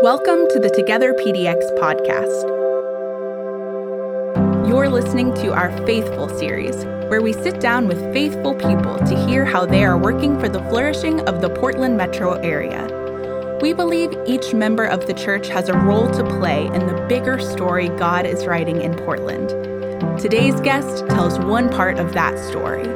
Welcome to the Together PDX podcast. You're listening to our Faithful series, where we sit down with faithful people to hear how they are working for the flourishing of the Portland metro area. We believe each member of the church has a role to play in the bigger story God is writing in Portland. Today's guest tells one part of that story.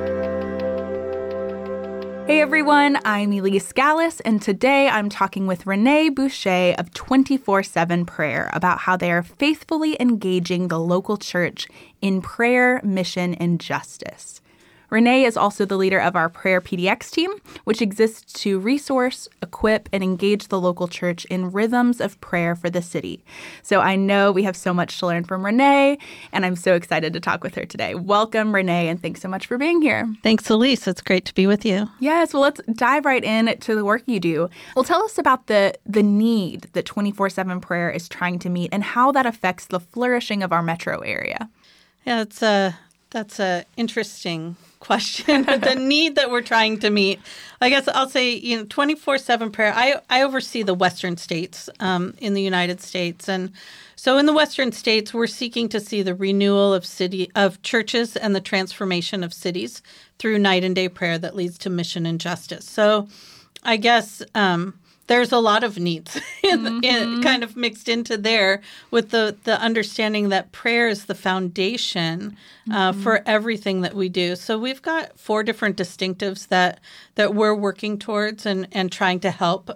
Hey everyone, I'm Elise Gallus, and today I'm talking with Renee Boucher of 24/7 Prayer about how they are faithfully engaging the local church in prayer, mission, and justice. Renee is also the leader of our Prayer PDX team, which exists to resource, equip, and engage the local church in rhythms of prayer for the city. So I know we have so much to learn from Renee, and I'm so excited to talk with her today. Welcome, Renee, and thanks so much for being here. Thanks, Elise. It's great to be with you. Yes, well, let's dive right in to the work you do. Well, tell us about the need that 24/7 Prayer is trying to meet and how that affects the flourishing of our metro area. Yeah, that's a interesting question. The need that we're trying to meet. I guess I'll say, 24/7 Prayer. I oversee the Western states in the United States, and so in the Western states, we're seeking to see the renewal of churches and the transformation of cities through night and day prayer that leads to mission and justice. So, I guess there's a lot of needs in kind of mixed into there with the understanding that prayer is the foundation for everything that we do. So we've got 4 different distinctives that we're working towards and trying to help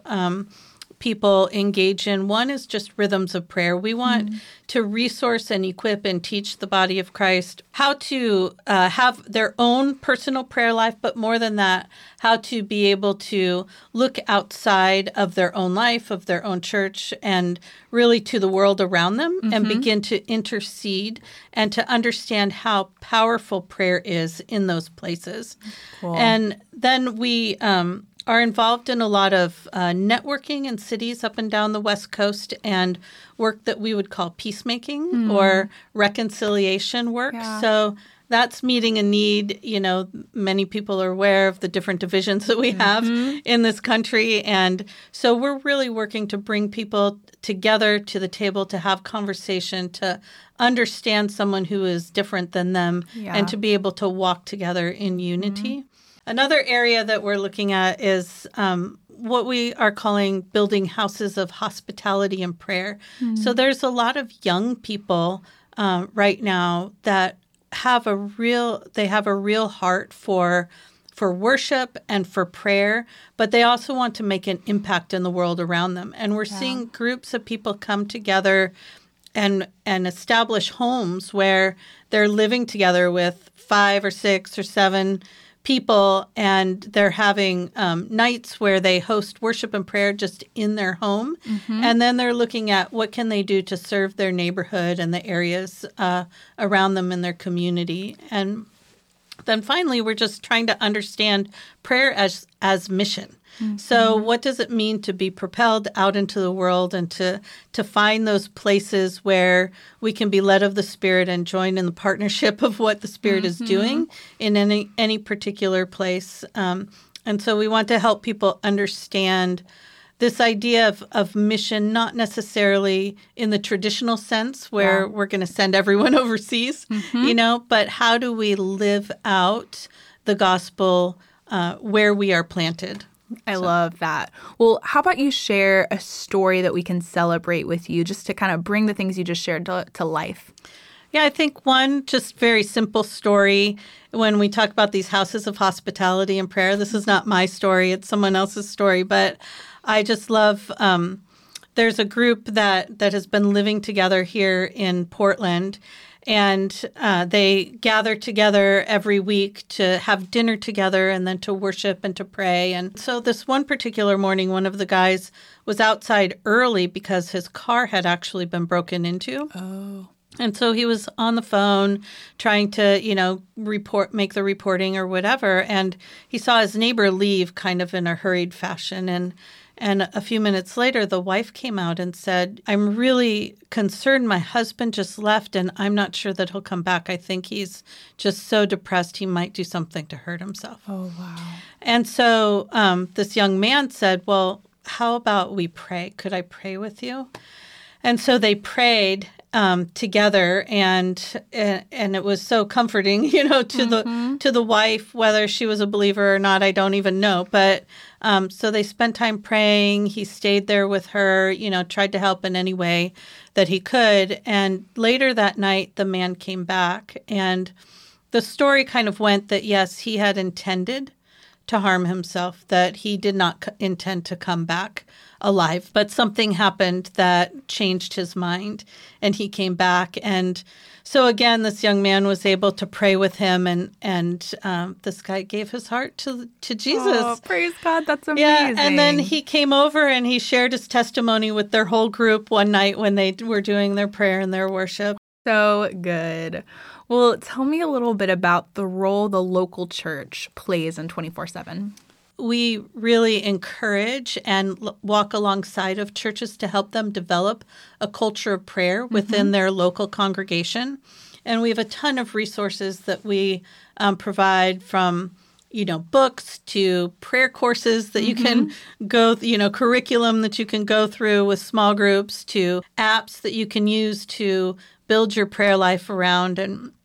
people engage in. One is just rhythms of prayer. We want to resource and equip and teach the body of Christ how to have their own personal prayer life, but more than that, how to be able to look outside of their own life, of their own church, and really to the world around them and begin to intercede and to understand how powerful prayer is in those places. Cool. And then we are involved in a lot of networking in cities up and down the West Coast and work that we would call peacemaking or reconciliation work. Yeah. So that's meeting a need. Many people are aware of the different divisions that we have in this country. And so we're really working to bring people together to the table to have conversation, to understand someone who is different than them, and to be able to walk together in unity. Another area that we're looking at is what we are calling building houses of hospitality and prayer. So there's a lot of young people right now that have a real heart for worship and for prayer, but they also want to make an impact in the world around them. And we're seeing groups of people come together and establish homes where they're living together with 5 or 6 or 7 people, and they're having nights where they host worship and prayer just in their home. And then they're looking at what can they do to serve their neighborhood and the areas around them in their community. And then finally, we're just trying to understand prayer as mission. So what does it mean to be propelled out into the world and to find those places where we can be led of the Spirit and join in the partnership of what the Spirit is doing in any particular place? And so we want to help people understand this idea of mission, not necessarily in the traditional sense where we're going to send everyone overseas, but how do we live out the gospel where we are planted? I love that. Well, how about you share a story that we can celebrate with you just to kind of bring the things you just shared to life? Yeah, I think one just very simple story when we talk about these houses of hospitality and prayer. This is not my story. It's someone else's story. But I just love there's a group that has been living together here in Portland. And they gather together every week to have dinner together and then to worship and to pray. And so this one particular morning, one of the guys was outside early because his car had actually been broken into. Oh. And so he was on the phone trying to, make the reporting or whatever. And he saw his neighbor leave kind of in a hurried fashion. And a few minutes later, the wife came out and said, "I'm really concerned. My husband just left, and I'm not sure that he'll come back. I think he's just so depressed he might do something to hurt himself." Oh, wow. And so this young man said, "Well, how about we pray? Could I pray with you? And so they prayed together, and it was so comforting, to the wife, whether she was a believer or not, I don't even know. But so they spent time praying. He stayed there with her, tried to help in any way that he could. And later that night, the man came back, and the story kind of went that, yes, he had intended to harm himself, that he did not intend to come back alive, but something happened that changed his mind, and he came back. And so again, this young man was able to pray with him, and this guy gave his heart to Jesus. Oh, praise God, that's amazing. Yeah, and then he came over and he shared his testimony with their whole group one night when they were doing their prayer and their worship. So good. Well, tell me a little bit about the role the local church plays in 24/7. We really encourage and walk alongside of churches to help them develop a culture of prayer within their local congregation. And we have a ton of resources that we provide, from books to prayer courses that you can go, curriculum that you can go through with small groups, to apps that you can use to build your prayer life around.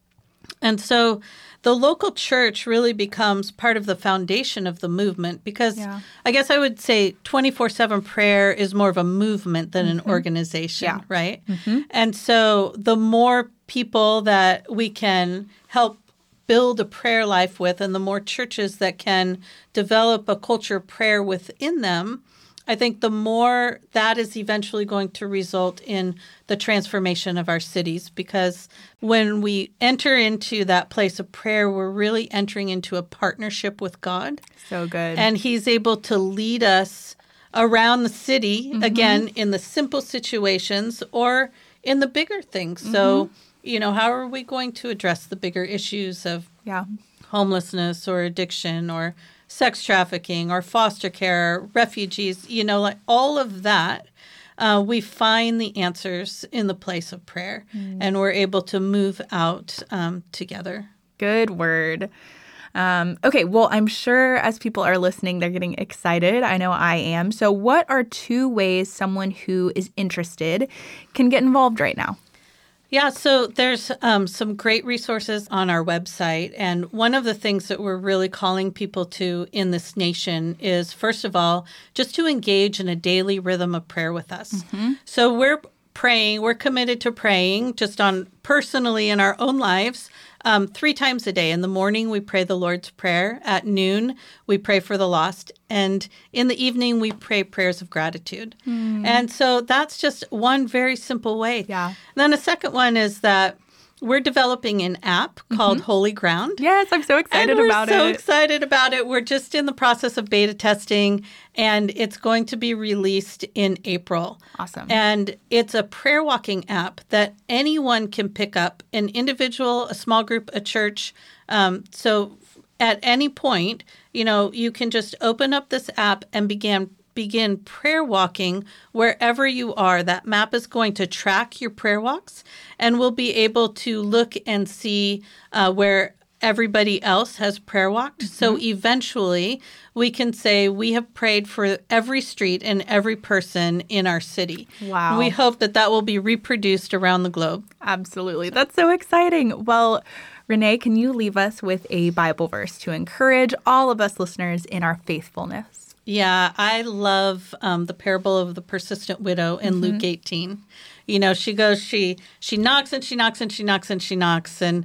And so the local church really becomes part of the foundation of the movement, because I guess I would say 24/7 prayer is more of a movement than an organization, right? And so the more people that we can help build a prayer life with, and the more churches that can develop a culture of prayer within them, I think the more that is eventually going to result in the transformation of our cities, because when we enter into that place of prayer, we're really entering into a partnership with God. So good. And He's able to lead us around the city, again, in the simple situations or in the bigger things. So, how are we going to address the bigger issues of homelessness or addiction or sex trafficking or foster care, refugees, like all of that, we find the answers in the place of prayer, and we're able to move out together. Good word. Okay, well, I'm sure as people are listening, they're getting excited. I know I am. So what are 2 ways someone who is interested can get involved right now? Yeah, so there's some great resources on our website. And one of the things that we're really calling people to in this nation is, first of all, just to engage in a daily rhythm of prayer with us. So we're praying, we're committed to praying just on personally in our own lives 3 times a day. In the morning, we pray the Lord's Prayer. At noon, we pray for the lost. And in the evening, we pray prayers of gratitude. And so that's just one very simple way. Yeah. And then a second one is that we're developing an app called Holy Ground. Yes, I'm so excited about it. We're so excited about it. We're just in the process of beta testing, and it's going to be released in April. Awesome. And it's a prayer walking app that anyone can pick up, an individual, a small group, a church. So at any point, you can just open up this app and begin prayer walking wherever you are. That map is going to track your prayer walks, and we'll be able to look and see where everybody else has prayer walked. So eventually we can say we have prayed for every street and every person in our city. Wow. We hope that will be reproduced around the globe. Absolutely. That's so exciting. Well, Renee, can you leave us with a Bible verse to encourage all of us listeners in our faithfulness? Yeah, I love the parable of the persistent widow in Luke 18. She goes, she knocks and she knocks and she knocks and she knocks, and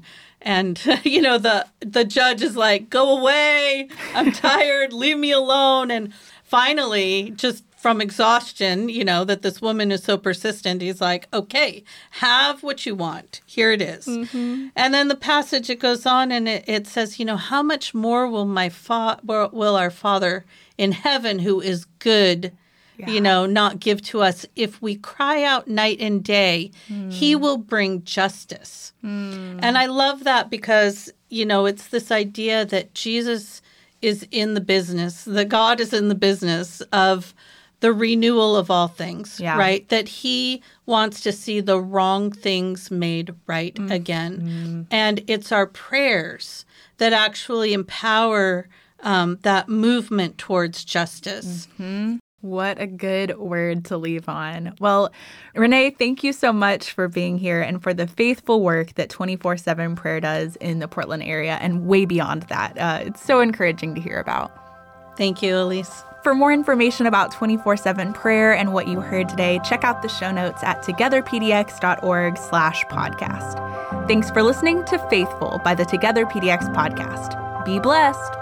the judge is like, "Go away! I'm tired. Leave me alone." And finally, just from exhaustion, that this woman is so persistent, he's like, "Okay, have what you want. Here it is." And then the passage, it goes on and it says, "How much more will will our Father in heaven, who is good, not give to us if we cry out night and day? He will bring justice." And I love that because, it's this idea that Jesus is in the business, that God is in the business of the renewal of all things, right? That He wants to see the wrong things made right again. And it's our prayers that actually empower that movement towards justice. What a good word to leave on. Well, Renee, thank you so much for being here and for the faithful work that 24/7 Prayer does in the Portland area and way beyond that. It's so encouraging to hear about. Thank you, Elise. For more information about 24/7 Prayer and what you heard today, check out the show notes at togetherpdx.org/podcast. Thanks for listening to Faithful by the Together PDX podcast. Be blessed.